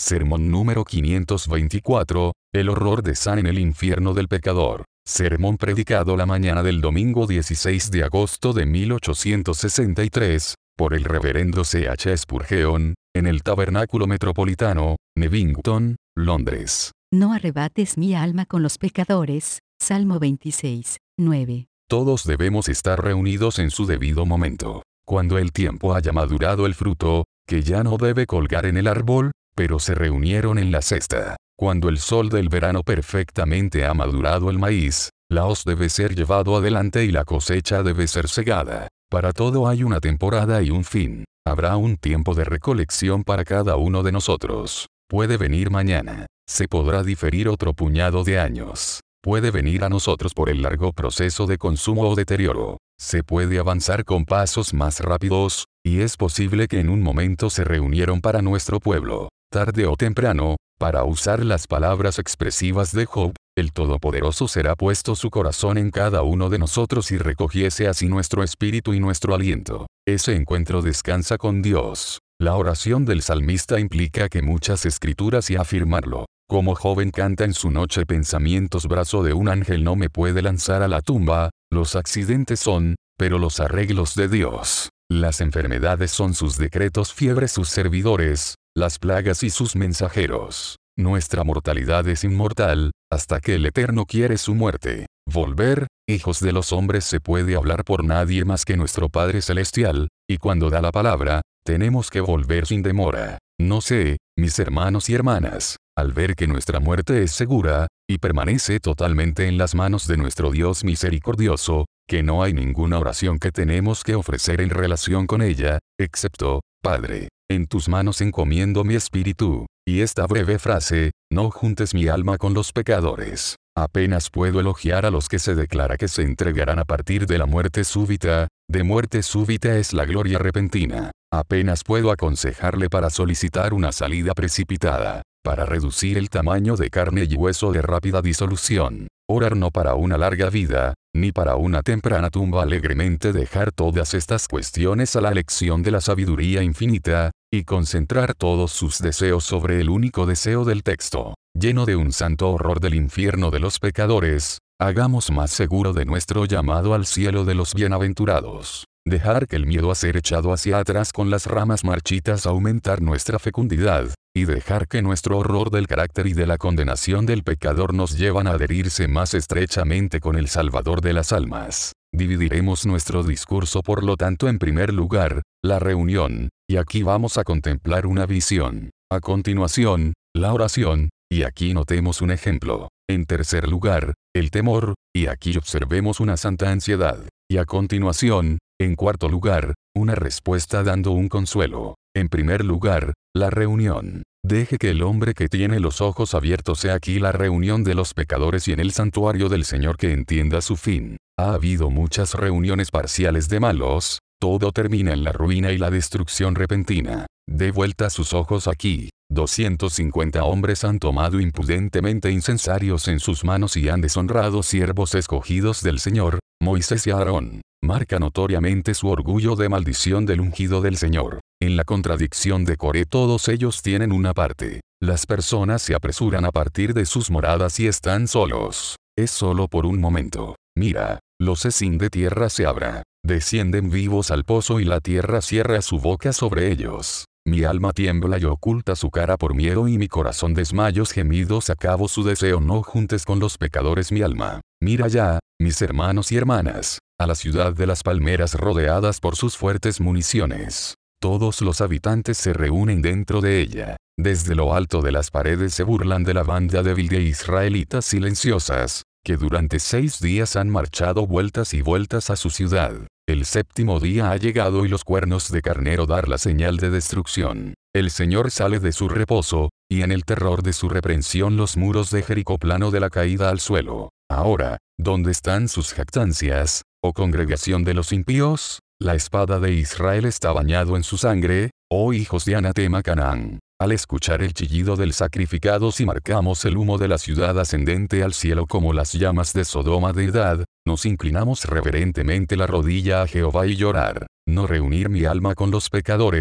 Sermón número 524, el horror de San en el infierno del pecador. Sermón predicado la mañana del domingo 16 de agosto de 1863, por el reverendo C.H. Spurgeon, en el Tabernáculo Metropolitano, Nevington, Londres. No arrebates mi alma con los pecadores. Salmo 26, 9. Todos debemos estar reunidos en su debido momento. Cuando el tiempo haya madurado el fruto, que ya no debe colgar en el árbol, pero se reunieron en la cesta. Cuando el sol del verano perfectamente ha madurado el maíz, la hoz debe ser llevado adelante y la cosecha debe ser segada. Para todo hay una temporada y un fin. Habrá un tiempo de recolección para cada uno de nosotros. Puede venir mañana. Se podrá diferir otro puñado de años. Puede venir a nosotros por el largo proceso de consumo o deterioro. Se puede avanzar con pasos más rápidos, y es posible que en un momento se reunieron para nuestro pueblo. Tarde o temprano, para usar las palabras expresivas de Job, el Todopoderoso será puesto su corazón en cada uno de nosotros y recogiese así nuestro espíritu y nuestro aliento. Ese encuentro descansa con Dios. La oración del salmista implica que muchas escrituras y afirmarlo. Como joven canta en su noche pensamientos, brazo de un ángel no me puede lanzar a la tumba, los accidentes son, pero los arreglos de Dios. Las enfermedades son sus decretos, fiebre sus servidores, las plagas y sus mensajeros. Nuestra mortalidad es inmortal, hasta que el Eterno quiere su muerte. Volver, hijos de los hombres, se puede hablar por nadie más que nuestro Padre Celestial, y cuando da la palabra, tenemos que volver sin demora. No sé, mis hermanos y hermanas, al ver que nuestra muerte es segura, y permanece totalmente en las manos de nuestro Dios misericordioso, que no hay ninguna oración que tenemos que ofrecer en relación con ella, excepto, Padre, en tus manos encomiendo mi espíritu. Y esta breve frase, no juntes mi alma con los pecadores. Apenas puedo elogiar a los que se declara que se entregarán a partir de la muerte súbita, de muerte súbita es la gloria repentina. Apenas puedo aconsejarle para solicitar una salida precipitada, para reducir el tamaño de carne y hueso de rápida disolución. Orar no para una larga vida, ni para una temprana tumba, alegremente dejar todas estas cuestiones a la elección de la sabiduría infinita, y concentrar todos sus deseos sobre el único deseo del texto. Lleno de un santo horror del infierno de los pecadores, hagamos más seguro de nuestro llamado al cielo de los bienaventurados. Dejar que el miedo a ser echado hacia atrás con las ramas marchitas aumentar nuestra fecundidad, y dejar que nuestro horror del carácter y de la condenación del pecador nos llevan a adherirse más estrechamente con el Salvador de las almas. Dividiremos nuestro discurso por lo tanto en primer lugar, la reunión, y aquí vamos a contemplar una visión. A continuación, la oración, y aquí notemos un ejemplo. En tercer lugar, el temor, y aquí observemos una santa ansiedad. Y a continuación, en cuarto lugar, una respuesta dando un consuelo. En primer lugar, la reunión. Deje que el hombre que tiene los ojos abiertos sea aquí la reunión de los pecadores y en el santuario del Señor que entienda su fin. Ha habido muchas reuniones parciales de malos, todo termina en la ruina y la destrucción repentina. De vuelta sus ojos aquí. 250 hombres han tomado impudentemente incensarios en sus manos y han deshonrado siervos escogidos del Señor, Moisés y Aarón. Marca notoriamente su orgullo de maldición del ungido del Señor. En la contradicción de Coré todos ellos tienen una parte. Las personas se apresuran a partir de sus moradas y están solos. Es solo por un momento. Mira, los escín de tierra se abra. Descienden vivos al pozo y la tierra cierra su boca sobre ellos. Mi alma tiembla y oculta su cara por miedo y mi corazón desmayos gemidos acabo su deseo. No juntes con los pecadores mi alma. Mira ya, mis hermanos y hermanas, a la ciudad de las palmeras rodeadas por sus fuertes municiones. Todos los habitantes se reúnen dentro de ella. Desde lo alto de las paredes se burlan de la banda débil de israelitas silenciosas, que durante 6 días han marchado vueltas y vueltas a su ciudad. El séptimo día ha llegado y los cuernos de carnero dar la señal de destrucción. El Señor sale de su reposo, y en el terror de su reprensión los muros de Jericó plano de la caída al suelo. Ahora, ¿dónde están sus jactancias, oh congregación de los impíos? La espada de Israel está bañado en su sangre, oh hijos de Anatema Canaán. Al escuchar el chillido del sacrificado, si marcamos el humo de la ciudad ascendente al cielo como las llamas de Sodoma de edad, nos inclinamos reverentemente la rodilla a Jehová y llorar. No reunir mi alma con los pecadores,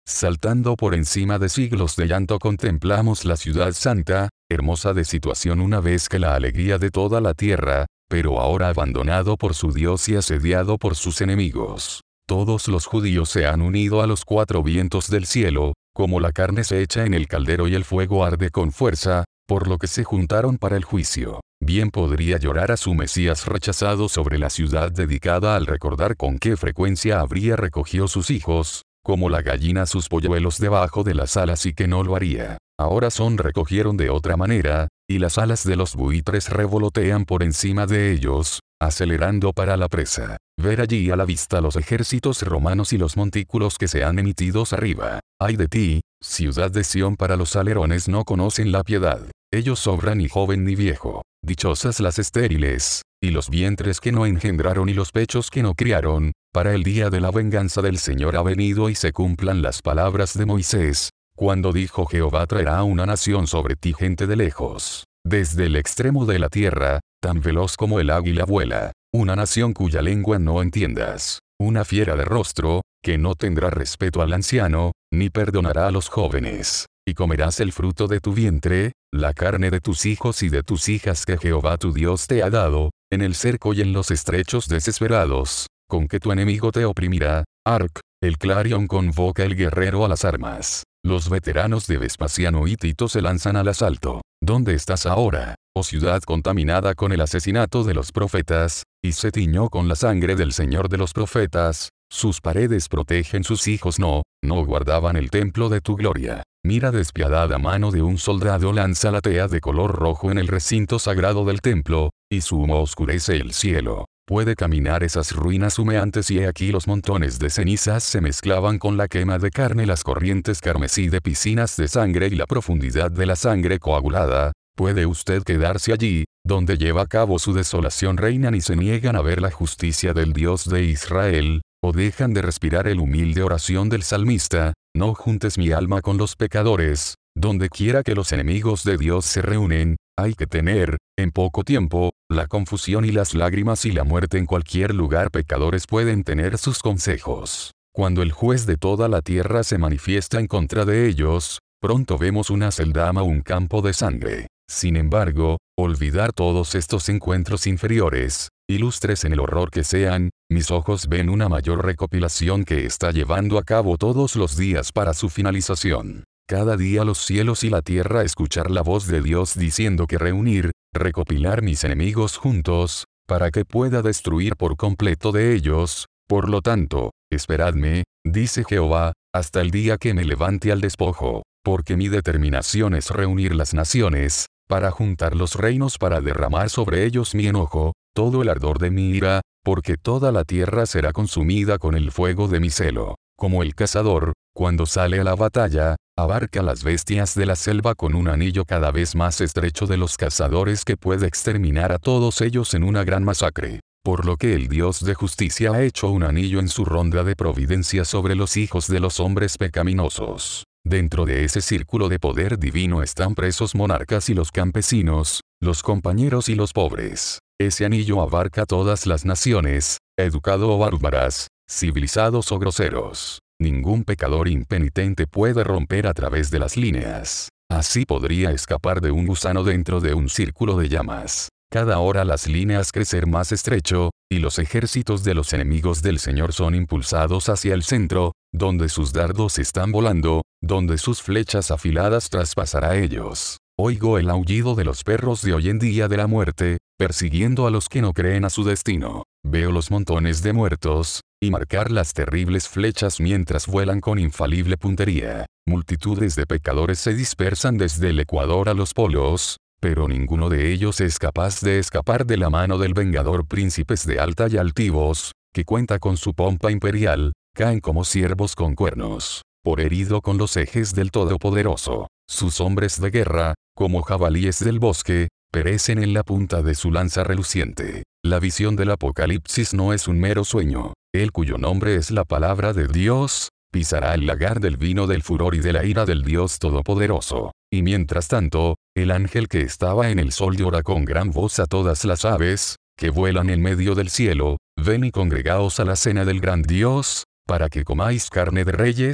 Saltando por encima de siglos de llanto contemplamos la ciudad santa, hermosa de situación una vez que la alegría de toda la tierra, pero ahora abandonado por su Dios y asediado por sus enemigos. Todos los judíos se han unido a los cuatro vientos del cielo, como la carne se echa en el caldero y el fuego arde con fuerza, por lo que se juntaron para el juicio. Bien podría llorar a su Mesías rechazado sobre la ciudad dedicada al recordar con qué frecuencia habría recogido sus hijos, como la gallina sus polluelos debajo de las alas y que no lo haría. Ahora recogieron de otra manera, y las alas de los buitres revolotean por encima de ellos, acelerando para la presa. Ver allí a la vista los ejércitos romanos y los montículos que se han emitidos arriba. Ay de ti, ciudad de Sión, para los alerones no conocen la piedad. Ellos sobran ni joven ni viejo. Dichosas las estériles, y los vientres que no engendraron y los pechos que no criaron, para el día de la venganza del Señor ha venido y se cumplan las palabras de Moisés, cuando dijo: Jehová traerá una nación sobre ti, gente de lejos, desde el extremo de la tierra, tan veloz como el águila vuela, una nación cuya lengua no entiendas, una fiera de rostro, que no tendrá respeto al anciano, ni perdonará a los jóvenes. Y comerás el fruto de tu vientre, la carne de tus hijos y de tus hijas que Jehová tu Dios te ha dado, en el cerco y en los estrechos desesperados, con que tu enemigo te oprimirá. Arc, el clarión convoca el guerrero a las armas. Los veteranos de Vespasiano y Tito se lanzan al asalto. ¿Dónde estás ahora, oh ciudad contaminada con el asesinato de los profetas, y se tiñó con la sangre del Señor de los profetas? Sus paredes protegen sus hijos, no guardaban el templo de tu gloria. Mira, despiadada mano de un soldado lanza la tea de color rojo en el recinto sagrado del templo, y su humo oscurece el cielo. Puede caminar esas ruinas humeantes y he aquí los montones de cenizas se mezclaban con la quema de carne, las corrientes carmesí de piscinas de sangre y la profundidad de la sangre coagulada. ¿Puede usted quedarse allí, donde lleva a cabo su desolación? Reinan y se niegan a ver la justicia del Dios de Israel, o dejan de respirar el humilde oración del salmista: no juntes mi alma con los pecadores. Donde quiera que los enemigos de Dios se reúnen, hay que tener, en poco tiempo, la confusión y las lágrimas y la muerte en cualquier lugar. Pecadores pueden tener sus consejos. Cuando el juez de toda la tierra se manifiesta en contra de ellos, pronto vemos una celdama, un campo de sangre. Sin embargo, olvidar todos estos encuentros inferiores, ilustres en el horror que sean, mis ojos ven una mayor recopilación que está llevando a cabo todos los días para su finalización. Cada día los cielos y la tierra escuchar la voz de Dios diciendo que reunir, recopilar mis enemigos juntos, para que pueda destruir por completo de ellos. Por lo tanto, esperadme, dice Jehová, hasta el día que me levante al despojo, porque mi determinación es reunir las naciones, para juntar los reinos, para derramar sobre ellos mi enojo, todo el ardor de mi ira, porque toda la tierra será consumida con el fuego de mi celo. Como el cazador, cuando sale a la batalla, abarca las bestias de la selva con un anillo cada vez más estrecho de los cazadores que puede exterminar a todos ellos en una gran masacre. Por lo que el Dios de justicia ha hecho un anillo en su ronda de providencia sobre los hijos de los hombres pecaminosos. Dentro de ese círculo de poder divino están presos monarcas y los campesinos, los compañeros y los pobres. Ese anillo abarca todas las naciones, educado o bárbaras, civilizados o groseros. Ningún pecador impenitente puede romper a través de las líneas. Así podría escapar de un gusano dentro de un círculo de llamas. Cada hora las líneas crecer más estrecho, y los ejércitos de los enemigos del Señor son impulsados hacia el centro, donde sus dardos están volando, donde sus flechas afiladas traspasará a ellos. Oigo el aullido de los perros de hoy en día de la muerte, persiguiendo a los que no creen a su destino. Veo los montones de muertos, y marcar las terribles flechas mientras vuelan con infalible puntería. Multitudes de pecadores se dispersan desde el Ecuador a los polos, pero ninguno de ellos es capaz de escapar de la mano del vengador. Príncipes de alta y altivos, que cuenta con su pompa imperial, caen como ciervos con cuernos, por herido con los ejes del Todopoderoso. Sus hombres de guerra, como jabalíes del bosque, perecen en la punta de su lanza reluciente. La visión del Apocalipsis no es un mero sueño. Él, cuyo nombre es la palabra de Dios, pisará el lagar del vino del furor y de la ira del Dios Todopoderoso. Y mientras tanto, el ángel que estaba en el sol llora con gran voz a todas las aves, que vuelan en medio del cielo: ven y congregaos a la cena del gran Dios, para que comáis carne de reyes,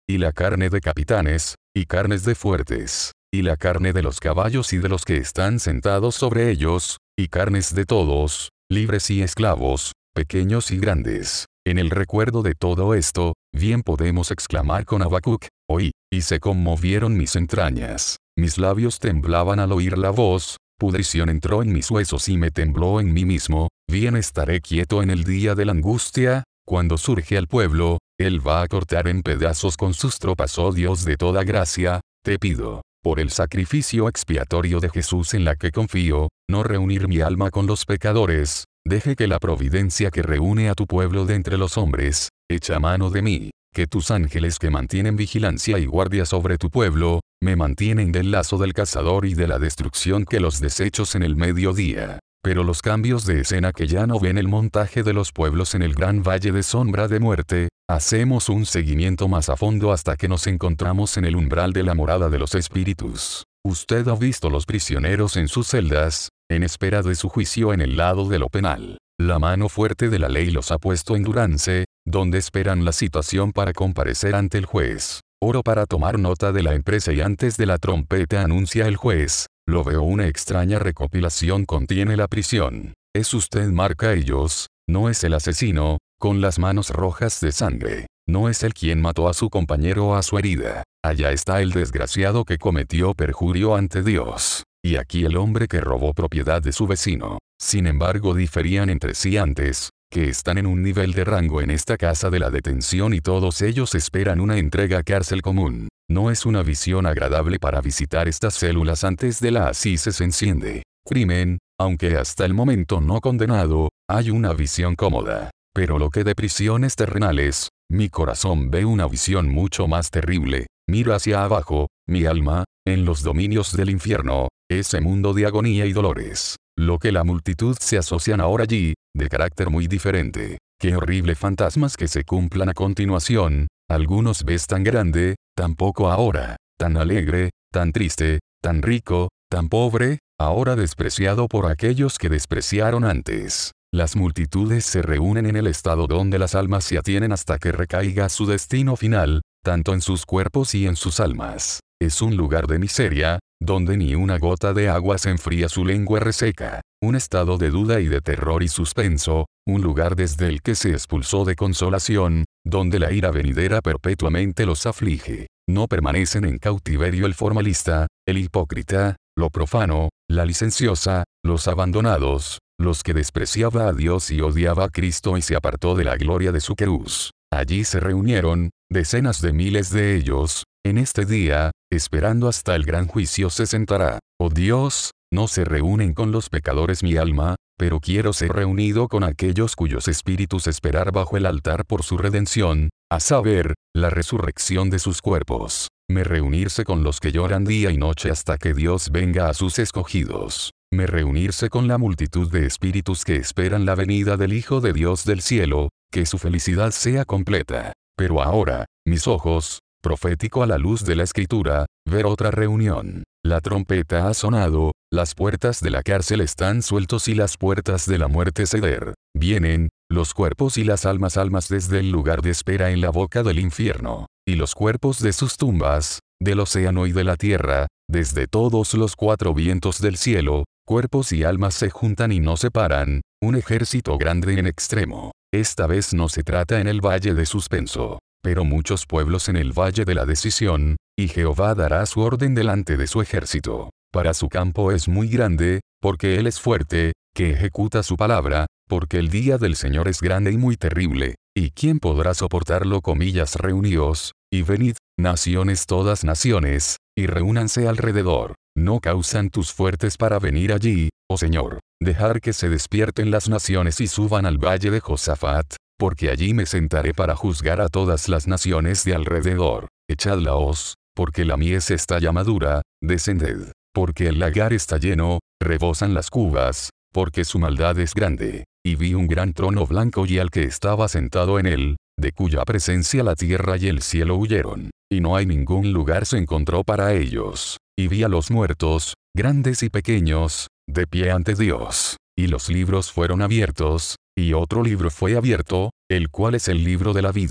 y la carne de capitanes, y carnes de fuertes, y la carne de los caballos y de los que están sentados sobre ellos, y carnes de todos, libres y esclavos, pequeños y grandes. En el recuerdo de todo esto, bien podemos exclamar con Habacuc, oí, y se conmovieron mis entrañas, mis labios temblaban al oír la voz, pudrición entró en mis huesos y me tembló en mí mismo, bien estaré quieto en el día de la angustia, cuando surge al pueblo, él va a cortar en pedazos con sus tropas, oh Dios de toda gracia, te pido, por el sacrificio expiatorio de Jesús en la que confío, no reunir mi alma con los pecadores, deje que la providencia que reúne a tu pueblo de entre los hombres, echa mano de mí, que tus ángeles que mantienen vigilancia y guardia sobre tu pueblo, me mantienen del lazo del cazador y de la destrucción que los desechos en el mediodía. Pero los cambios de escena que ya no ven el montaje de los pueblos en el gran valle de sombra de muerte, hacemos un seguimiento más a fondo hasta que nos encontramos en el umbral de la morada de los espíritus. Usted ha visto los prisioneros en sus celdas, en espera de su juicio en el lado de lo penal. La mano fuerte de la ley los ha puesto en Durance, donde esperan la citación para comparecer ante el juez. Oro para tomar nota de la empresa y antes de la trompeta anuncia el juez, lo veo una extraña recopilación contiene la prisión. Es usted marca ellos, no es el asesino, con las manos rojas de sangre. No es el quien mató a su compañero o a su herida. Allá está el desgraciado que cometió perjurio ante Dios. Y aquí el hombre que robó propiedad de su vecino. Sin embargo diferían entre sí antes, que están en un nivel de rango en esta casa de la detención y todos ellos esperan una entrega a cárcel común. No es una visión agradable para visitar estas células antes de la asís se enciende. Crimen, aunque hasta el momento no condenado, hay una visión cómoda. Pero lo que de prisiones terrenales, mi corazón ve una visión mucho más terrible. Miro hacia abajo, mi alma, en los dominios del infierno, ese mundo de agonía y dolores. Lo que la multitud se asocian ahora allí, de carácter muy diferente. Qué horrible fantasmas que se cumplan a continuación, algunos ves tan grande, tan poco ahora, tan alegre, tan triste, tan rico, tan pobre, ahora despreciado por aquellos que despreciaron antes. Las multitudes se reúnen en el estado donde las almas se atienen hasta que recaiga su destino final, tanto en sus cuerpos y en sus almas. Es un lugar de miseria, donde ni una gota de agua se enfría su lengua reseca, un estado de duda y de terror y suspenso, un lugar desde el que se expulsó de consolación, donde la ira venidera perpetuamente los aflige. No permanecen en cautiverio el formalista, el hipócrita, lo profano, la licenciosa, los abandonados, los que despreciaba a Dios y odiaba a Cristo y se apartó de la gloria de su querús. Allí se reunieron, decenas de miles de ellos, en este día, esperando hasta el gran juicio se sentará. Oh Dios, no se reúnen con los pecadores mi alma, pero quiero ser reunido con aquellos cuyos espíritus esperar bajo el altar por su redención, a saber, la resurrección de sus cuerpos. Me reunirse con los que lloran día y noche hasta que Dios venga a sus escogidos. Me reunirse con la multitud de espíritus que esperan la venida del Hijo de Dios del cielo, que su felicidad sea completa. Pero ahora, mis ojos, profético a la luz de la escritura, ver otra reunión. La trompeta ha sonado, las puertas de la cárcel están sueltos y las puertas de la muerte ceder. Vienen, los cuerpos y las almas desde el lugar de espera en la boca del infierno, y los cuerpos de sus tumbas, del océano y de la tierra, desde todos los cuatro vientos del cielo, cuerpos y almas se juntan y no se paran, un ejército grande en extremo. Esta vez no se trata en el valle de suspenso, pero muchos pueblos en el valle de la decisión, y Jehová dará su orden delante de su ejército. Para su campo es muy grande, porque él es fuerte, que ejecuta su palabra, porque el día del Señor es grande y muy terrible, y ¿quién podrá soportarlo? Reuníos, y venid, naciones todas naciones, y reúnanse alrededor. No causan tus fuertes para venir allí, oh Señor, dejar que se despierten las naciones y suban al valle de Josafat, porque allí me sentaré para juzgar a todas las naciones de alrededor. Echadlaos, porque la mies está ya madura, descended, porque el lagar está lleno, rebosan las cubas, porque su maldad es grande. Y vi un gran trono blanco y al que estaba sentado en él, de cuya presencia la tierra y el cielo huyeron, y no hay ningún lugar se encontró para ellos. Y vi a los muertos, grandes y pequeños, de pie ante Dios, y los libros fueron abiertos, y otro libro fue abierto, el cual es el libro de la vida,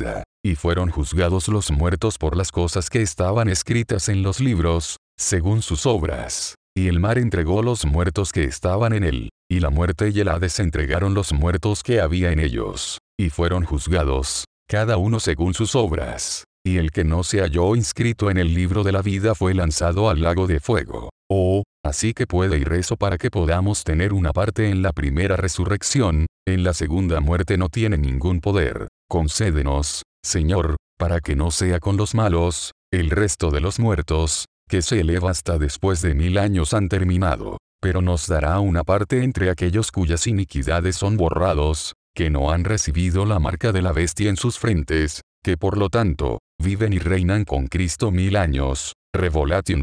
y fueron juzgados los muertos por las cosas que estaban escritas en los libros, según sus obras. Y el mar entregó los muertos que estaban en él, y la muerte y el Hades entregaron los muertos que había en ellos, y fueron juzgados, cada uno según sus obras. Y el que no se halló inscrito en el libro de la vida fue lanzado al lago de fuego. Así que puede y rezo para que podamos tener una parte en la primera resurrección, en la segunda muerte no tiene ningún poder. Concédenos, Señor, para que no sea con los malos, el resto de los muertos, que se eleva hasta después de 1000 años han terminado. Pero nos dará una parte entre aquellos cuyas iniquidades son borrados, que no han recibido la marca de la bestia en sus frentes, que por lo tanto, viven y reinan con Cristo 1000 años. Revelation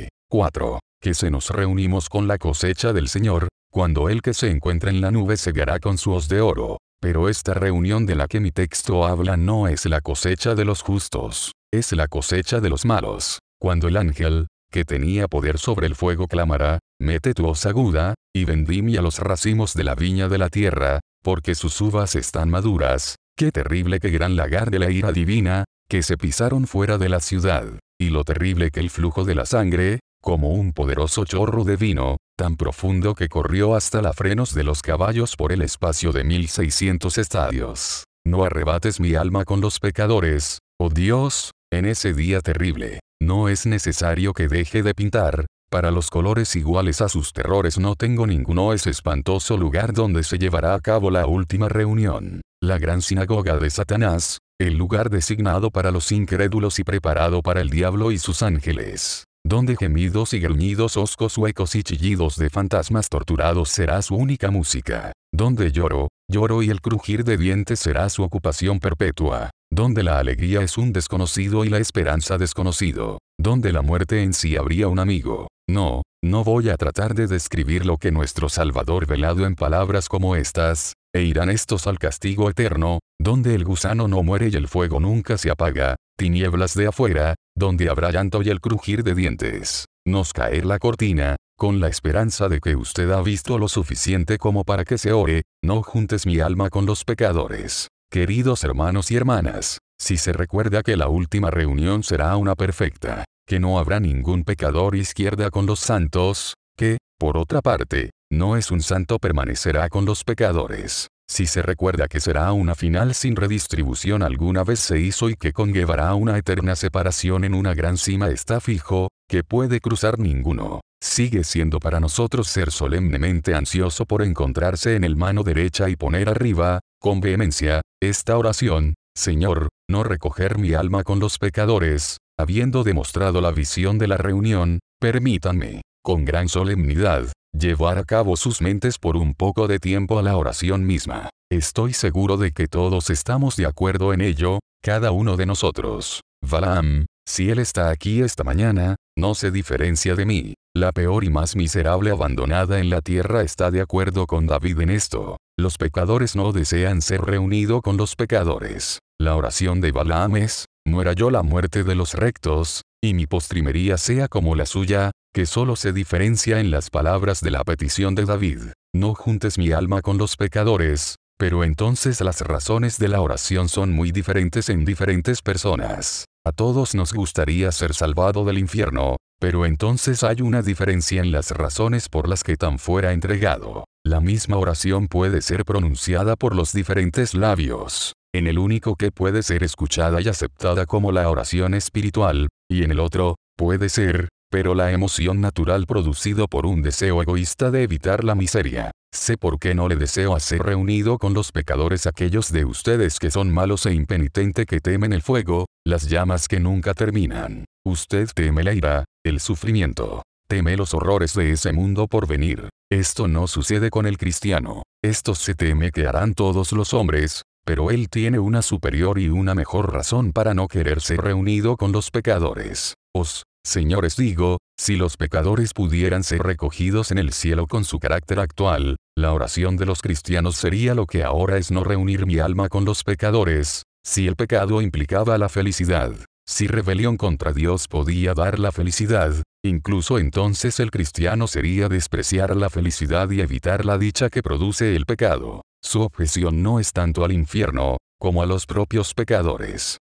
20:4. Que se nos reunimos con la cosecha del Señor, cuando el que se encuentra en la nube segará con su hoz de oro. Pero esta reunión de la que mi texto habla no es la cosecha de los justos, es la cosecha de los malos. Cuando el ángel, que tenía poder sobre el fuego clamará, mete tu hoz aguda, y vendimia los racimos de la viña de la tierra, porque sus uvas están maduras. Qué terrible que gran lagar de la ira divina, que se pisaron fuera de la ciudad, y lo terrible que el flujo de la sangre, como un poderoso chorro de vino, tan profundo que corrió hasta los frenos de los caballos por el espacio de 1600 estadios. No arrebates mi alma con los pecadores, oh Dios, en ese día terrible. No es necesario que deje de pintar, para los colores iguales a sus terrores no tengo ninguno. Es espantoso lugar donde se llevará a cabo la última reunión, la gran sinagoga de Satanás, el lugar designado para los incrédulos y preparado para el diablo y sus ángeles, donde gemidos y gruñidos hoscos huecos y chillidos de fantasmas torturados será su única música, donde lloro y el crujir de dientes será su ocupación perpetua, donde la alegría es un desconocido y la esperanza desconocido, donde la muerte en sí habría un amigo. No voy a tratar de describir lo que nuestro Salvador velado en palabras como estas, e irán estos al castigo eterno, donde el gusano no muere y el fuego nunca se apaga, tinieblas de afuera, donde habrá llanto y el crujir de dientes. Nos caer la cortina, con la esperanza de que usted ha visto lo suficiente como para que se ore, no juntes mi alma con los pecadores. Queridos hermanos y hermanas, si se recuerda que la última reunión será una perfecta, que no habrá ningún pecador izquierda con los santos, que, por otra parte, no es un santo permanecerá con los pecadores. Si se recuerda que será una final sin redistribución alguna vez se hizo y que conllevará una eterna separación en una gran cima está fijo, que puede cruzar ninguno. Sigue siendo para nosotros ser solemnemente ansioso por encontrarse en el mano derecha y poner arriba, con vehemencia, esta oración: Señor, no recoger mi alma con los pecadores. Habiendo demostrado la visión de la reunión, permítanme, con gran solemnidad, llevar a cabo sus mentes por un poco de tiempo a la oración misma. Estoy seguro de que todos estamos de acuerdo en ello, cada uno de nosotros. Balaam, si él está aquí esta mañana, no se diferencia de mí. La peor y más miserable abandonada en la tierra está de acuerdo con David en esto. Los pecadores no desean ser reunidos con los pecadores. La oración de Balaam es: muera yo la muerte de los rectos, y mi postrimería sea como la suya, que solo se diferencia en las palabras de la petición de David: no juntes mi alma con los pecadores. Pero entonces las razones de la oración son muy diferentes en diferentes personas. A todos nos gustaría ser salvado del infierno, pero entonces hay una diferencia en las razones por las que tan fuera entregado. La misma oración puede ser pronunciada por los diferentes labios, en el único que puede ser escuchada y aceptada como la oración espiritual, y en el otro, puede ser, pero la emoción natural producido por un deseo egoísta de evitar la miseria. Sé por qué no le deseo hacer reunido con los pecadores aquellos de ustedes que son malos e impenitentes, que temen el fuego, las llamas que nunca terminan. Usted teme la ira, el sufrimiento, teme los horrores de ese mundo por venir. Esto no sucede con el cristiano. Esto se teme que harán todos los hombres, pero él tiene una superior y una mejor razón para no querer ser reunido con los pecadores. Señores, digo, si los pecadores pudieran ser recogidos en el cielo con su carácter actual, la oración de los cristianos sería lo que ahora es: no reunir mi alma con los pecadores. Si el pecado implicaba la felicidad, si rebelión contra Dios podía dar la felicidad, incluso entonces el cristiano sería despreciar la felicidad y evitar la dicha que produce el pecado. Su objeción no es tanto al infierno, como a los propios pecadores.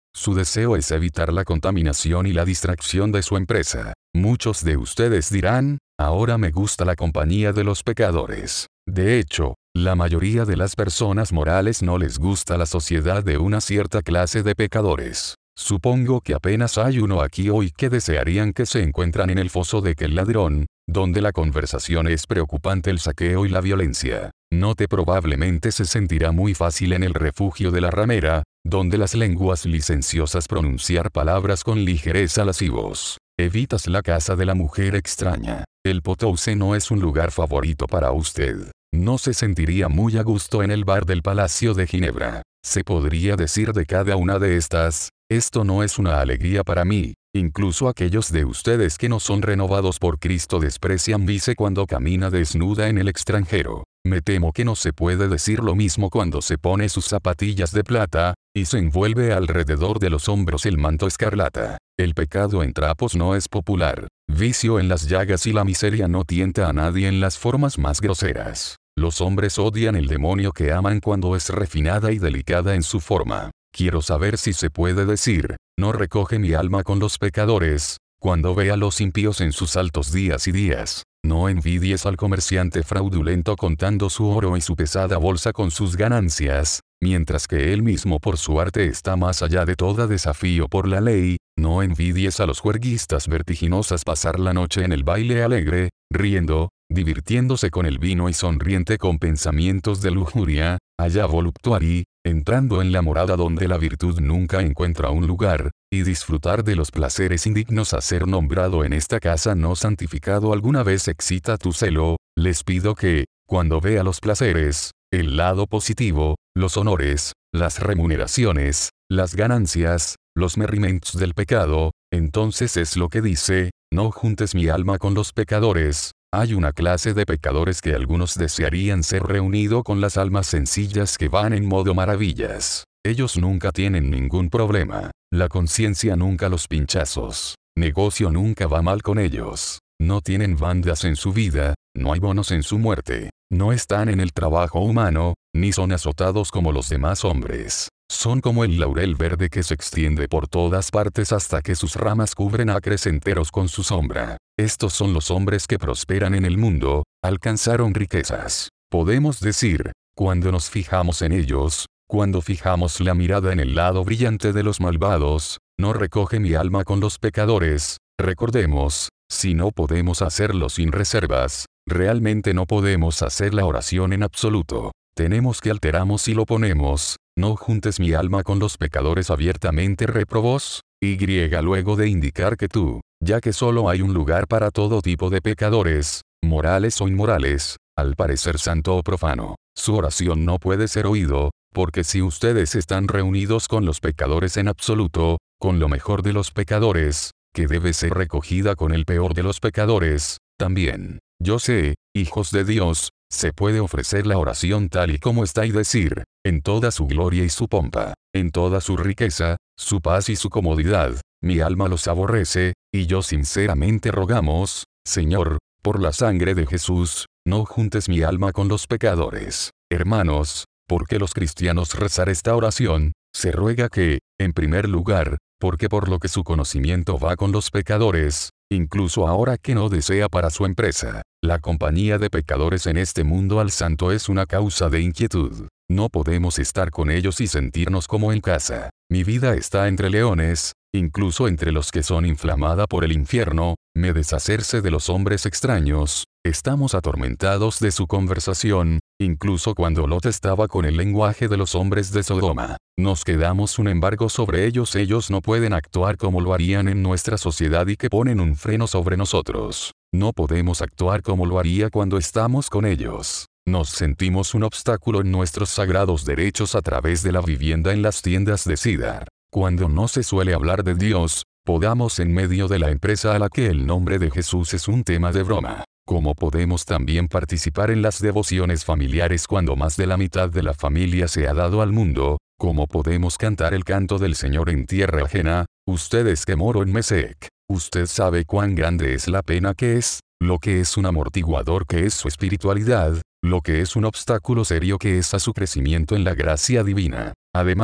Su deseo es evitar la contaminación y la distracción de su empresa. Muchos de ustedes dirán, ahora me gusta la compañía de los pecadores. De hecho, la mayoría de las personas morales no les gusta la sociedad de una cierta clase de pecadores. Supongo que apenas hay uno aquí hoy que desearían que se encuentran en el foso de aquel ladrón, donde la conversación es preocupante, el saqueo y la violencia. Note probablemente se sentirá muy fácil en el refugio de la ramera, donde las lenguas licenciosas pronunciar palabras con ligereza lascivos. Evitas la casa de la mujer extraña. El Potouse no es un lugar favorito para usted. No se sentiría muy a gusto en el bar del Palacio de Ginebra. Se podría decir de cada una de estas, esto no es una alegría para mí. Incluso aquellos de ustedes que no son renovados por Cristo desprecian Vice cuando camina desnuda en el extranjero. Me temo que no se puede decir lo mismo cuando se pone sus zapatillas de plata, y se envuelve alrededor de los hombros el manto escarlata. El pecado en trapos no es popular. Vicio en las llagas y la miseria no tienta a nadie en las formas más groseras. Los hombres odian el demonio que aman cuando es refinada y delicada en su forma. Quiero saber si se puede decir, no recoge mi alma con los pecadores, cuando ve a los impíos en sus altos días y días. No envidies al comerciante fraudulento contando su oro y su pesada bolsa con sus ganancias, mientras que él mismo por su arte está más allá de todo desafío por la ley. No envidies a los juerguistas vertiginosas pasar la noche en el baile alegre, riendo, divirtiéndose con el vino y sonriente con pensamientos de lujuria, allá voluptuari, entrando en la morada donde la virtud nunca encuentra un lugar, y disfrutar de los placeres indignos a ser nombrado en esta casa no santificado alguna vez excita tu celo. Les pido que, cuando vea los placeres, el lado positivo, los honores, las remuneraciones, las ganancias, los merrimentos del pecado, entonces es lo que dice, no juntes mi alma con los pecadores. Hay una clase de pecadores que algunos desearían ser reunido con las almas sencillas que van en modo maravillas. Ellos nunca tienen ningún problema. La conciencia nunca los pinchazos. Negocio nunca va mal con ellos. No tienen bandas en su vida, no hay bonos en su muerte. No están en el trabajo humano, ni son azotados como los demás hombres. Son como el laurel verde que se extiende por todas partes hasta que sus ramas cubren acres enteros con su sombra. Estos son los hombres que prosperan en el mundo, alcanzaron riquezas. Podemos decir, cuando nos fijamos en ellos, cuando fijamos la mirada en el lado brillante de los malvados, no recoge mi alma con los pecadores. Recordemos, si no podemos hacerlo sin reservas, realmente no podemos hacer la oración en absoluto. Tenemos que alteramos y lo ponemos, no juntes mi alma con los pecadores abiertamente reprobos, y luego de indicar que tú, ya que solo hay un lugar para todo tipo de pecadores, morales o inmorales, al parecer santo o profano, su oración no puede ser oído, porque si ustedes están reunidos con los pecadores en absoluto, con lo mejor de los pecadores, que debe ser recogida con el peor de los pecadores, también, yo sé, hijos de Dios, se puede ofrecer la oración tal y como está y decir, en toda su gloria y su pompa, en toda su riqueza, su paz y su comodidad, mi alma los aborrece, y yo sinceramente rogamos, Señor, por la sangre de Jesús, no juntes mi alma con los pecadores. Hermanos, porque los cristianos rezar esta oración, se ruega que, en primer lugar, porque por lo que su conocimiento va con los pecadores, incluso ahora que no desea para su empresa, la compañía de pecadores en este mundo al santo es una causa de inquietud. No podemos estar con ellos y sentirnos como en casa. Mi vida está entre leones, incluso entre los que son inflamada por el infierno, me deshacerse de los hombres extraños, estamos atormentados de su conversación, incluso cuando Lot estaba con el lenguaje de los hombres de Sodoma. Nos quedamos un embargo sobre ellos, ellos no pueden actuar como lo harían en nuestra sociedad y que ponen un freno sobre nosotros. No podemos actuar como lo haría cuando estamos con ellos. Nos sentimos un obstáculo en nuestros sagrados derechos a través de la vivienda en las tiendas de Sidar. Cuando no se suele hablar de Dios, podamos en medio de la empresa a la que el nombre de Jesús es un tema de broma. Como podemos también participar en las devociones familiares cuando más de la mitad de la familia se ha dado al mundo, como podemos cantar el canto del Señor en tierra ajena, ustedes que moro en Mesec, usted sabe cuán grande es la pena que es, lo que es un amortiguador que es su espiritualidad, lo que es un obstáculo serio que es a su crecimiento en la gracia divina. Además,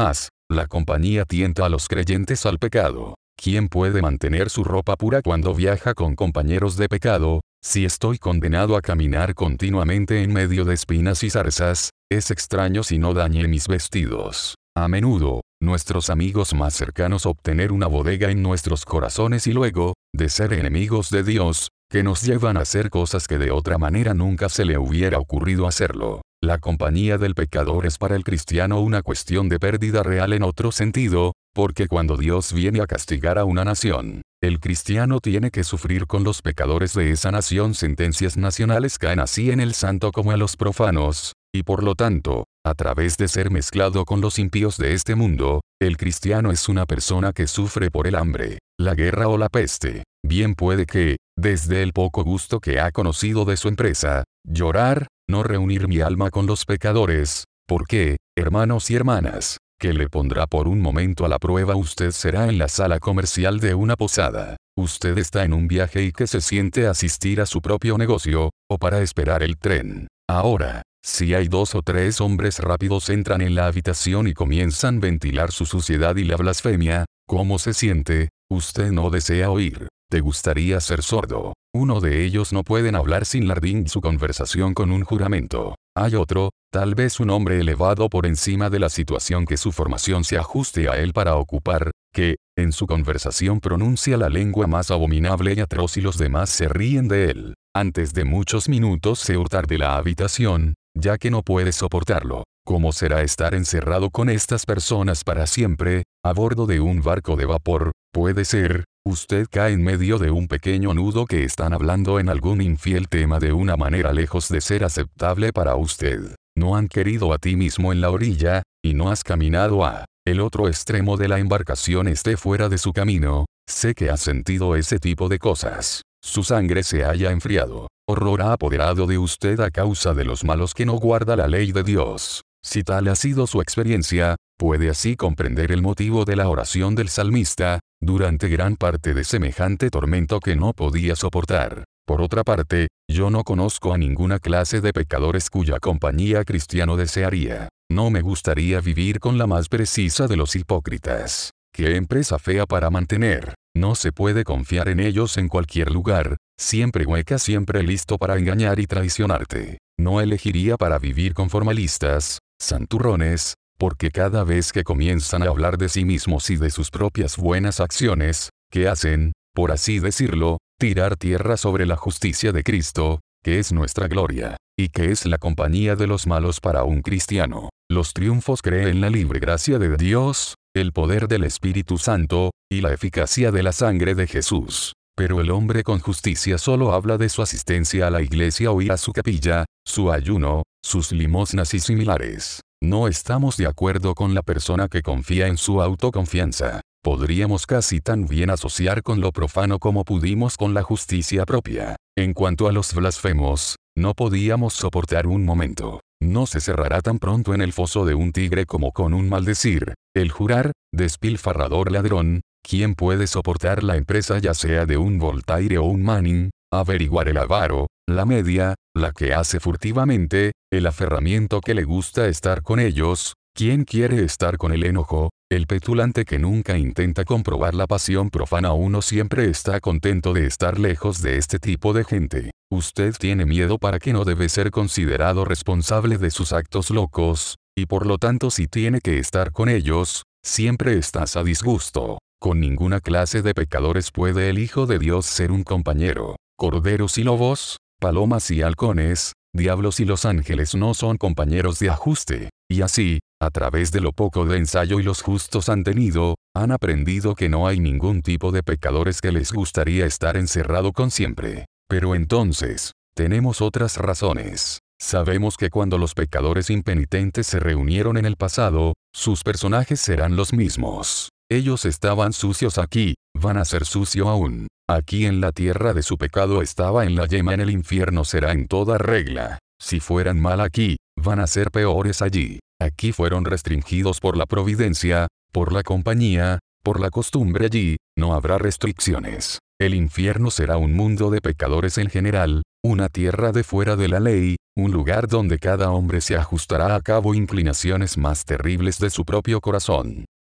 La compañía tienta a los creyentes al pecado. ¿Quién puede mantener su ropa pura cuando viaja con compañeros de pecado? Si estoy condenado a caminar continuamente en medio de espinas y zarzas, es extraño si no dañé mis vestidos. A menudo, nuestros amigos más cercanos obtener una bodega en nuestros corazones y luego, de ser enemigos de Dios, que nos llevan a hacer cosas que de otra manera nunca se le hubiera ocurrido hacerlo. La compañía del pecador es para el cristiano una cuestión de pérdida real en otro sentido, porque cuando Dios viene a castigar a una nación, el cristiano tiene que sufrir con los pecadores de esa nación. Sentencias nacionales caen así en el santo como a los profanos, y por lo tanto, a través de ser mezclado con los impíos de este mundo, el cristiano es una persona que sufre por el hambre, la guerra o la peste. Bien puede que, desde el poco gusto que ha conocido de su empresa, llorar, no reunir mi alma con los pecadores, porque, hermanos y hermanas, que le pondrá por un momento a la prueba. Usted será en la sala comercial de una posada. Usted está en un viaje y que se siente asistir a su propio negocio, o para esperar el tren. Ahora, si hay 2 o 3 hombres rápidos entran en la habitación y comienzan a ventilar su suciedad y la blasfemia, ¿cómo se siente? Usted no desea oír. ¿Te gustaría ser sordo? Uno de ellos no pueden hablar sin lardín su conversación con un juramento. Hay otro, tal vez un hombre elevado por encima de la situación que su formación se ajuste a él para ocupar, que, en su conversación pronuncia la lengua más abominable y atroz y los demás se ríen de él. Antes de muchos minutos se hurtar de la habitación, ya que no puede soportarlo. ¿Cómo será estar encerrado con estas personas para siempre, a bordo de un barco de vapor? Puede ser, usted cae en medio de un pequeño nudo que están hablando en algún infiel tema de una manera lejos de ser aceptable para usted. No han querido a ti mismo en la orilla, y no has caminado a el otro extremo de la embarcación esté fuera de su camino. Sé que has sentido ese tipo de cosas. Su sangre se haya enfriado. Horror ha apoderado de usted a causa de los malos que no guarda la ley de Dios. Si tal ha sido su experiencia, puede así comprender el motivo de la oración del salmista, durante gran parte de semejante tormento que no podía soportar. Por otra parte, yo no conozco a ninguna clase de pecadores cuya compañía cristiano desearía. No me gustaría vivir con la más precisa de los hipócritas. ¡Qué empresa fea para mantener! No se puede confiar en ellos en cualquier lugar, siempre hueca, siempre listo para engañar y traicionarte. No elegiría para vivir con formalistas, santurrones, porque cada vez que comienzan a hablar de sí mismos y de sus propias buenas acciones, que hacen, por así decirlo, tirar tierra sobre la justicia de Cristo, que es nuestra gloria, y que es la compañía de los malos para un cristiano. Los triunfos creen en la libre gracia de Dios, el poder del Espíritu Santo, y la eficacia de la sangre de Jesús. Pero el hombre con justicia solo habla de su asistencia a la iglesia o ir a su capilla, su ayuno, sus limosnas y similares. No estamos de acuerdo con la persona que confía en su autoconfianza. Podríamos casi tan bien asociar con lo profano como pudimos con la justicia propia. En cuanto a los blasfemos, no podíamos soportar un momento. No se cerrará tan pronto en el foso de un tigre como con un maldecir, el jurar, despilfarrador ladrón. ¿Quién puede soportar la empresa ya sea de un Voltaire o un Manning? Averiguar el avaro, la media, la que hace furtivamente, el aferramiento que le gusta estar con ellos. ¿Quién quiere estar con el enojo? El petulante que nunca intenta comprobar la pasión profana. Uno siempre está contento de estar lejos de este tipo de gente. Usted tiene miedo para que no debe ser considerado responsable de sus actos locos, y por lo tanto si tiene que estar con ellos, siempre estás a disgusto. Con ninguna clase de pecadores puede el Hijo de Dios ser un compañero. Corderos y lobos, palomas y halcones, diablos y los ángeles no son compañeros de ajuste. Y así, a través de lo poco de ensayo y los justos han tenido, han aprendido que no hay ningún tipo de pecadores que les gustaría estar encerrado con siempre. Pero entonces, tenemos otras razones. Sabemos que cuando los pecadores impenitentes se reunieron en el pasado, sus personajes serán los mismos. Ellos estaban sucios aquí, van a ser sucio aún. Aquí en la tierra de su pecado estaba en la yema, en el infierno será en toda regla. Si fueran mal aquí, van a ser peores allí. Aquí fueron restringidos por la providencia, por la compañía, por la costumbre. Allí, no habrá restricciones. El infierno será un mundo de pecadores en general, una tierra de fuera de la ley, un lugar donde cada hombre se ajustará a cabo inclinaciones más terribles de su propio corazón.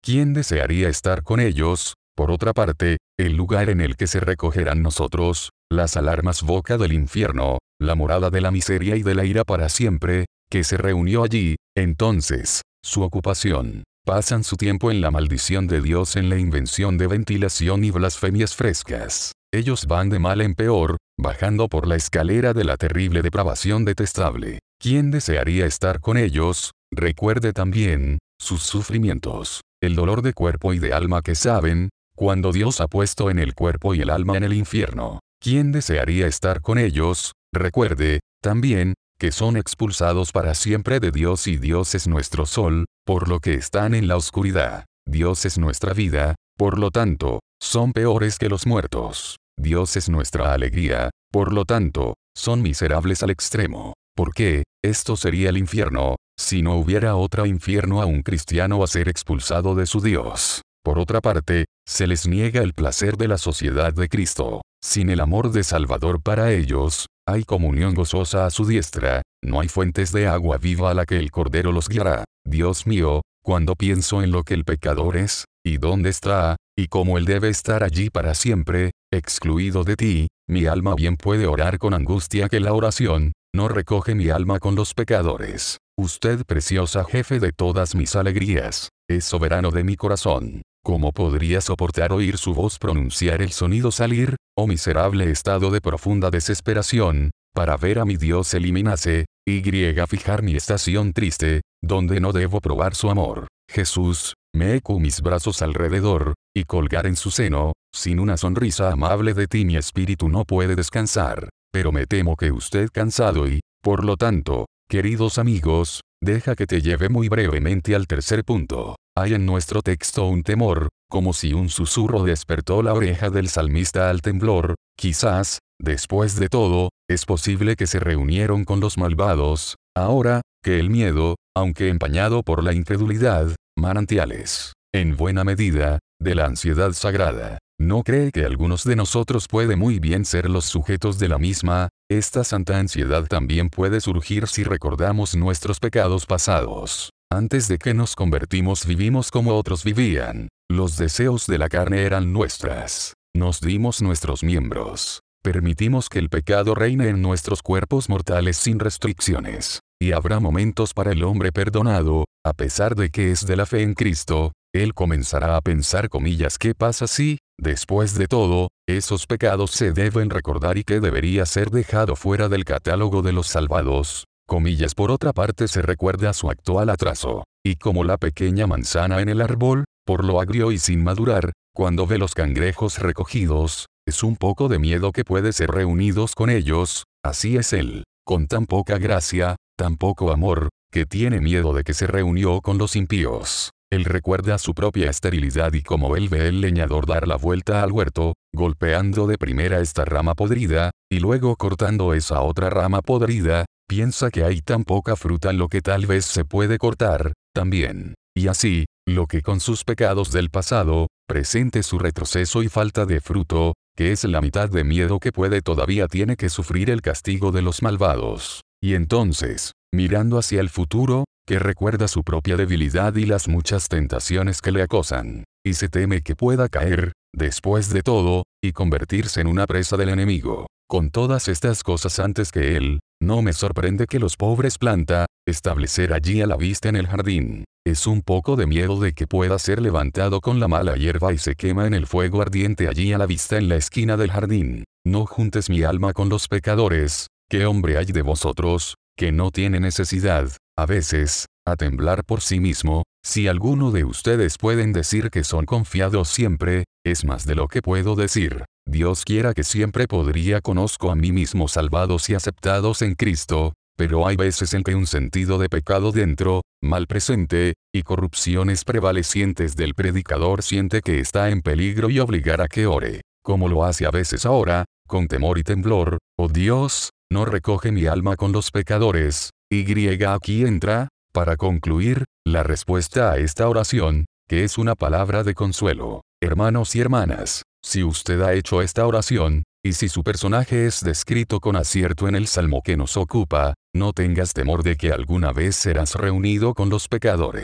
¿quién desearía estar con ellos? Por otra parte, el lugar en el que se recogerán nosotros, las alarmas boca del infierno, la morada de la miseria y de la ira para siempre, que se reunió allí, entonces, su ocupación. Pasan su tiempo en la maldición de Dios, en la invención de ventilación y blasfemias frescas. Ellos van de mal en peor, bajando por la escalera de la terrible depravación detestable. ¿Quién desearía estar con ellos? Recuerde también sus sufrimientos, el dolor de cuerpo y de alma que saben, cuando Dios ha puesto en el cuerpo y el alma en el infierno. ¿Quién desearía estar con ellos? Recuerde, también, que son expulsados para siempre de Dios, y Dios es nuestro sol, por lo que están en la oscuridad. Dios es nuestra vida, por lo tanto, son peores que los muertos. Dios es nuestra alegría, por lo tanto, son miserables al extremo. ¿Por qué? Esto sería el infierno, si no hubiera otro infierno a un cristiano a ser expulsado de su Dios. Por otra parte, se les niega el placer de la sociedad de Cristo. Sin el amor de Salvador para ellos, hay comunión gozosa a su diestra, no hay fuentes de agua viva a la que el Cordero los guiará. Dios mío, cuando pienso en lo que el pecador es, y dónde está, y cómo él debe estar allí para siempre, excluido de ti, mi alma bien puede orar con angustia que la oración no recoge mi alma con los pecadores. Usted, preciosa jefe de todas mis alegrías, es soberano de mi corazón. ¿Cómo podría soportar oír su voz pronunciar el sonido salir, oh miserable estado de profunda desesperación, para ver a mi Dios eliminarse, y fijar mi estación triste, donde no debo probar su amor? Jesús, me eco mis brazos alrededor, y colgar en su seno, sin una sonrisa amable de ti mi espíritu no puede descansar. Pero me temo que usted cansado y, por lo tanto, queridos amigos, deja que te lleve muy brevemente al tercer punto. Hay en nuestro texto un temor, como si un susurro despertó la oreja del salmista al temblor. Quizás, después de todo, es posible que se reunieron con los malvados, ahora, que el miedo, aunque empañado por la incredulidad, manantiales, en buena medida, de la ansiedad sagrada. ¿No cree que algunos de nosotros puede muy bien ser los sujetos de la misma? Esta santa ansiedad también puede surgir si recordamos nuestros pecados pasados. Antes de que nos convertimos vivimos como otros vivían. Los deseos de la carne eran nuestras. Nos dimos nuestros miembros. Permitimos que el pecado reine en nuestros cuerpos mortales sin restricciones. Y habrá momentos para el hombre perdonado, a pesar de que es de la fe en Cristo, él comenzará a pensar, comillas, ¿qué pasa si, después de todo, esos pecados se deben recordar y que debería ser dejado fuera del catálogo de los salvados? Comillas. Por otra parte, se recuerda su actual atraso, y como la pequeña manzana en el árbol, por lo agrio y sin madurar, cuando ve los cangrejos recogidos, es un poco de miedo que puede ser reunidos con ellos. Así es él, con tan poca gracia, tan poco amor, que tiene miedo de que se reunió con los impíos. Él recuerda su propia esterilidad y como él ve el leñador dar la vuelta al huerto, golpeando de primera esta rama podrida, y luego cortando esa otra rama podrida, piensa que hay tan poca fruta en lo que tal vez se puede cortar, también. Y así, lo que con sus pecados del pasado, presente su retroceso y falta de fruto, que es la mitad de miedo que puede todavía tiene que sufrir el castigo de los malvados. Y entonces, mirando hacia el futuro, que recuerda su propia debilidad y las muchas tentaciones que le acosan, y se teme que pueda caer, después de todo, y convertirse en una presa del enemigo. Con todas estas cosas antes que él, no me sorprende que los pobres planta, establecer allí a la vista en el jardín. Es un poco de miedo de que pueda ser levantado con la mala hierba y se quema en el fuego ardiente allí a la vista en la esquina del jardín. No juntes mi alma con los pecadores. ¿Qué hombre hay de vosotros, que no tiene necesidad, a veces, a temblar por sí mismo? Si alguno de ustedes pueden decir que son confiados siempre, es más de lo que puedo decir. Dios quiera que siempre podría conozco a mí mismo salvados y aceptados en Cristo, pero hay veces en que un sentido de pecado dentro, mal presente, y corrupciones prevalecientes del predicador siente que está en peligro y obligar a que ore, como lo hace a veces ahora, con temor y temblor. Oh Dios, no recoge mi alma con los pecadores. Aquí entra, para concluir, la respuesta a esta oración, que es una palabra de consuelo. Hermanos y hermanas, si usted ha hecho esta oración, y si su personaje es descrito con acierto en el salmo que nos ocupa, no tengas temor de que alguna vez serás reunido con los pecadores.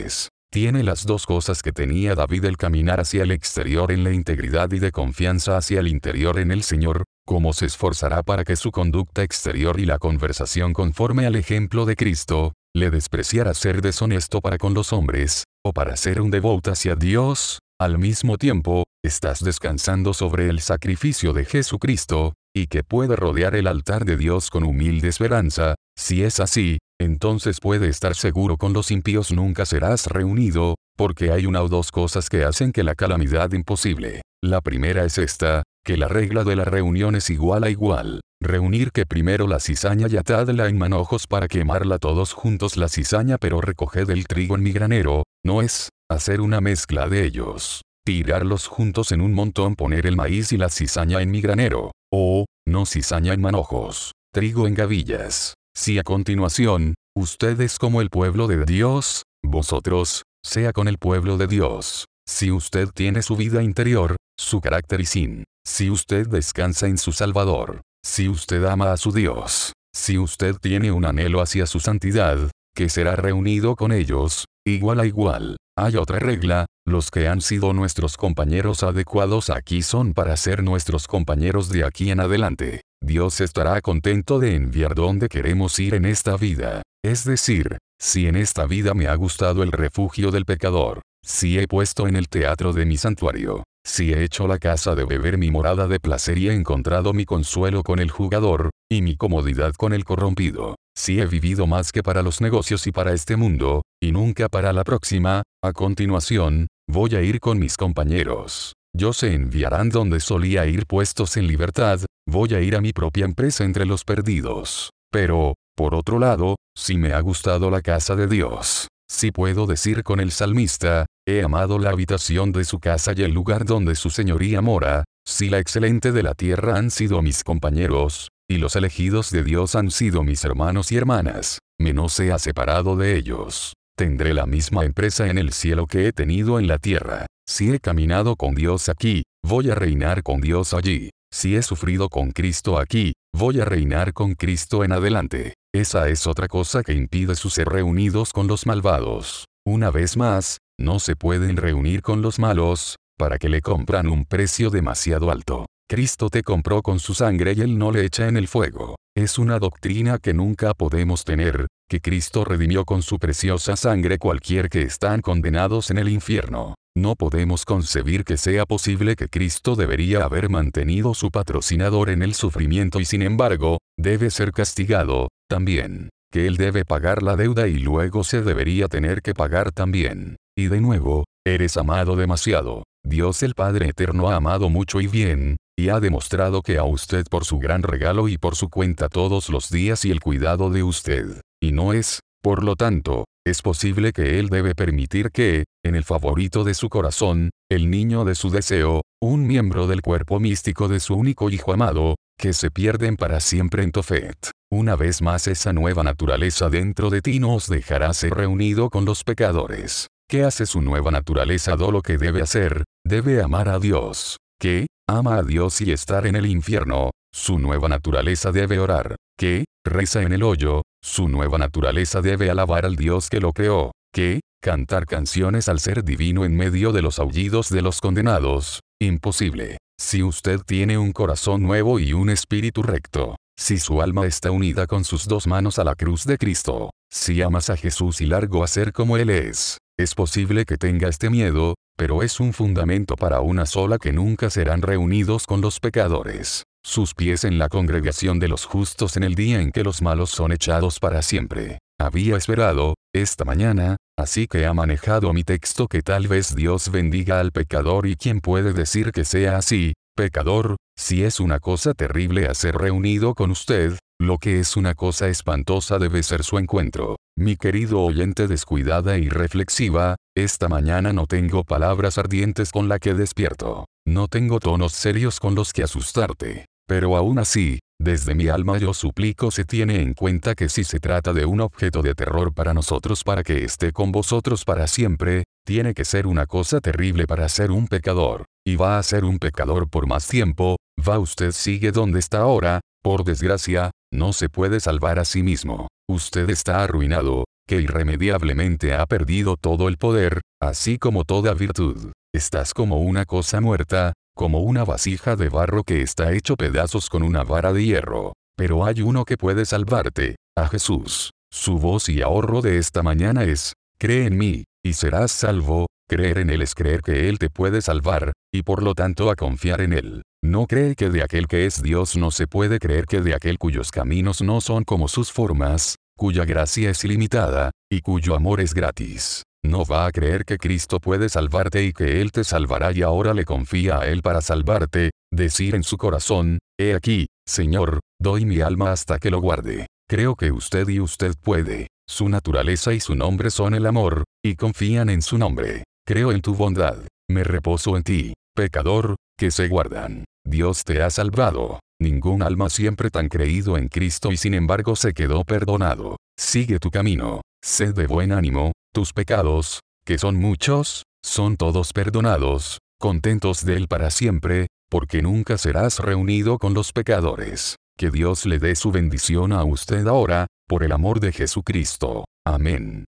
Tiene las dos cosas que tenía David: el caminar hacia el exterior en la integridad y de confianza hacia el interior en el Señor. ¿Cómo se esforzará para que su conducta exterior y la conversación conforme al ejemplo de Cristo, le despreciara ser deshonesto para con los hombres, o para ser un devoto hacia Dios? Al mismo tiempo, estás descansando sobre el sacrificio de Jesucristo, y que puede rodear el altar de Dios con humilde esperanza. Si es así, entonces puede estar seguro: con los impíos nunca serás reunido, porque hay una o dos cosas que hacen que la calamidad imposible. La primera es esta, que la regla de la reunión es igual a igual. Reunir: que primero la cizaña y atadla en manojos para quemarla todos juntos la cizaña, pero recoged el trigo en mi granero. No es hacer una mezcla de ellos. Tirarlos juntos en un montón, poner el maíz y la cizaña en mi granero. O, no cizaña en manojos, trigo en gavillas. Si a continuación, ustedes como el pueblo de Dios, vosotros, sea con el pueblo de Dios. Si usted tiene su vida interior, su carácter y si usted descansa en su Salvador, si usted ama a su Dios, si usted tiene un anhelo hacia su santidad, que será reunido con ellos, igual a igual. Hay otra regla: los que han sido nuestros compañeros adecuados aquí son para ser nuestros compañeros de aquí en adelante. Dios estará contento de enviar donde queremos ir en esta vida. Es decir, si en esta vida me ha gustado el refugio del pecador, si he puesto en el teatro de mi santuario, si he hecho la casa de beber mi morada de placer y he encontrado mi consuelo con el jugador, y mi comodidad con el corrompido, si he vivido más que para los negocios y para este mundo, y nunca para la próxima, a continuación, voy a ir con mis compañeros. Yo se enviarán donde solía ir puestos en libertad, voy a ir a mi propia empresa entre los perdidos. Pero, por otro lado, si me ha gustado la casa de Dios, si puedo decir con el salmista, he amado la habitación de su casa y el lugar donde su señoría mora, si la excelente de la tierra han sido mis compañeros, y los elegidos de Dios han sido mis hermanos y hermanas, me no sea separado de ellos. Tendré la misma empresa en el cielo que he tenido en la tierra. Si he caminado con Dios aquí, voy a reinar con Dios allí. Si he sufrido con Cristo aquí, voy a reinar con Cristo en adelante. Esa es otra cosa que impide su ser reunidos con los malvados. Una vez más, no se pueden reunir con los malos, para que le compran un precio demasiado alto. Cristo te compró con su sangre y Él no le echa en el fuego. Es una doctrina que nunca podemos tener, que Cristo redimió con su preciosa sangre cualquier que están condenados en el infierno. No podemos concebir que sea posible que Cristo debería haber mantenido su patrocinador en el sufrimiento y sin embargo, debe ser castigado, también. Que Él debe pagar la deuda y luego se debería tener que pagar también. Y de nuevo, eres amado demasiado. Dios el Padre Eterno ha amado mucho y bien, y ha demostrado que a usted por su gran regalo y por su cuenta todos los días y el cuidado de usted. Y no es, por lo tanto, es posible que Él debe permitir que, en el favorito de su corazón, el niño de su deseo, un miembro del cuerpo místico de su único Hijo amado, que se pierden para siempre en Tofet. Una vez más esa nueva naturaleza dentro de ti no os dejará ser reunido con los pecadores. ¿Qué hace su nueva naturaleza? Lo que debe hacer, debe amar a Dios. ¿Qué? Ama a Dios y estar en el infierno. Su nueva naturaleza debe orar. ¿Qué? Reza en el hoyo. Su nueva naturaleza debe alabar al Dios que lo creó. ¿Qué? Cantar canciones al ser divino en medio de los aullidos de los condenados. Imposible. Si usted tiene un corazón nuevo y un espíritu recto, si su alma está unida con sus dos manos a la cruz de Cristo, si amas a Jesús y largo a ser como Él es posible que tenga este miedo, pero es un fundamento para una sola: que nunca serán reunidos con los pecadores. Sus pies en la congregación de los justos en el día en que los malos son echados para siempre. Había esperado, esta mañana, así que ha manejado mi texto que tal vez Dios bendiga al pecador. ¿Y quién puede decir que sea así? Pecador, si es una cosa terrible hacer reunido con usted, lo que es una cosa espantosa debe ser su encuentro. Mi querido oyente descuidada y reflexiva, esta mañana no tengo palabras ardientes con la que despierto. No tengo tonos serios con los que asustarte. Pero aún así, desde mi alma yo suplico se tiene en cuenta que si se trata de un objeto de terror para nosotros para que esté con vosotros para siempre, tiene que ser una cosa terrible para ser un pecador. Y va a ser un pecador por más tiempo. Usted sigue donde está ahora, por desgracia, no se puede salvar a sí mismo. Usted está arruinado, que irremediablemente ha perdido todo el poder, así como toda virtud. Estás como una cosa muerta, como una vasija de barro que está hecho pedazos con una vara de hierro. Pero hay uno que puede salvarte, a Jesús. Su voz y ahorro de esta mañana es, cree en mí, y serás salvo. Creer en Él es creer que Él te puede salvar, y por lo tanto a confiar en Él. No cree que de aquel que es Dios no se puede creer que de aquel cuyos caminos no son como sus formas, cuya gracia es ilimitada, y cuyo amor es gratis. No va a creer que Cristo puede salvarte y que Él te salvará y ahora le confía a Él para salvarte, decir en su corazón, he aquí, Señor, doy mi alma hasta que lo guarde. Creo que usted y usted puede. Su naturaleza y su nombre son el amor, y confían en su nombre. Creo en tu bondad. Me reposo en ti, pecador, que se guardan. Dios te ha salvado. Ningún alma siempre tan creído en Cristo y sin embargo se quedó perdonado. Sigue tu camino. Sé de buen ánimo, tus pecados, que son muchos, son todos perdonados, contentos de Él para siempre, porque nunca serás reunido con los pecadores. Que Dios le dé su bendición a usted ahora, por el amor de Jesucristo. Amén.